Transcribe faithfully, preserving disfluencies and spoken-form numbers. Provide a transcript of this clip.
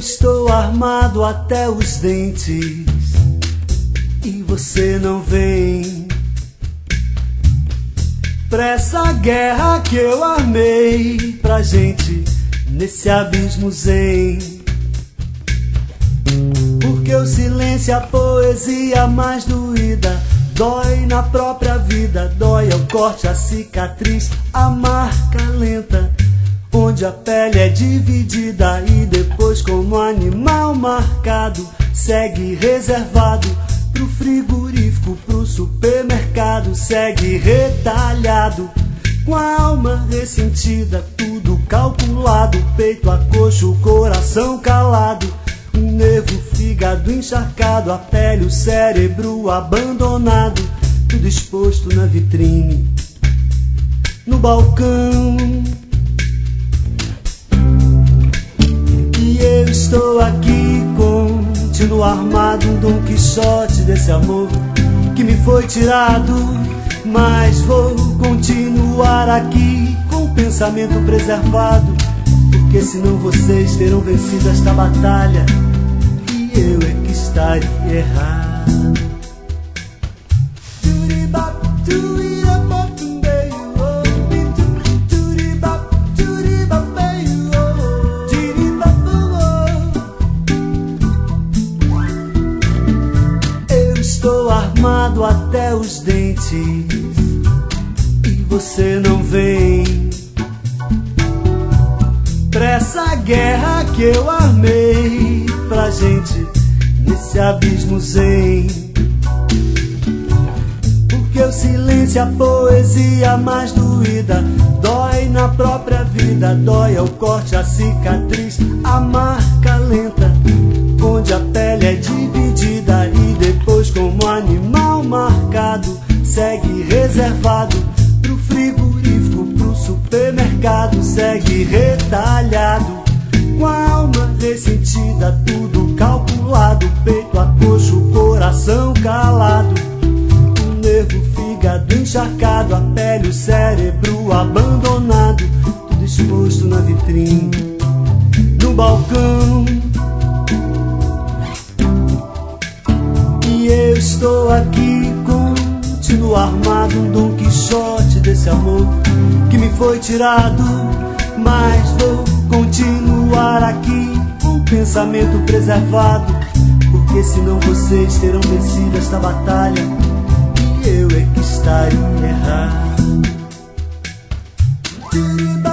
estou armado até os dentes e você não vem pra essa guerra que eu armei pra gente nesse abismo zen. Porque o silêncio é a poesia mais doída, dói na própria vida, dói ao corte, a cicatriz, a marca lenta, onde a pele é dividida e depois, como animal marcado, segue reservado pro frigorífico, pro supermercado, segue retalhado, com a alma ressentida, tudo calculado, peito a coxo, coração calado, um nervo, fígado encharcado, a pele, o cérebro abandonado, tudo exposto na vitrine, no balcão. E eu estou aqui, continuo armado, um Dom Quixote desse amor que me foi tirado, mas vou continuar aqui com o pensamento preservado, porque senão vocês terão vencido esta batalha e eu é que estaria errado. Eu estou armado até os dentes e você não vem pra essa guerra que eu armei pra gente nesse abismo zen. Porque o silêncio é a poesia mais doída, dói na própria vida, dói ao corte, a cicatriz, a marca lenta, onde a pele é dividida e depois, como animal marcado, segue reservado pro frigorífico, pro supermercado, segue retalhado, com a alma ressentida, tudo calculado, peito a coxo, coração calado, o nervo, fígado encharcado, a pele, o cérebro abandonado, tudo exposto na vitrine, no balcão. E eu estou aqui, continuo armado, um Dom Quixote desse amor que me foi tirado, mas vou continuar aqui com o pensamento preservado, porque senão vocês terão vencido esta batalha e eu é que estaria errado.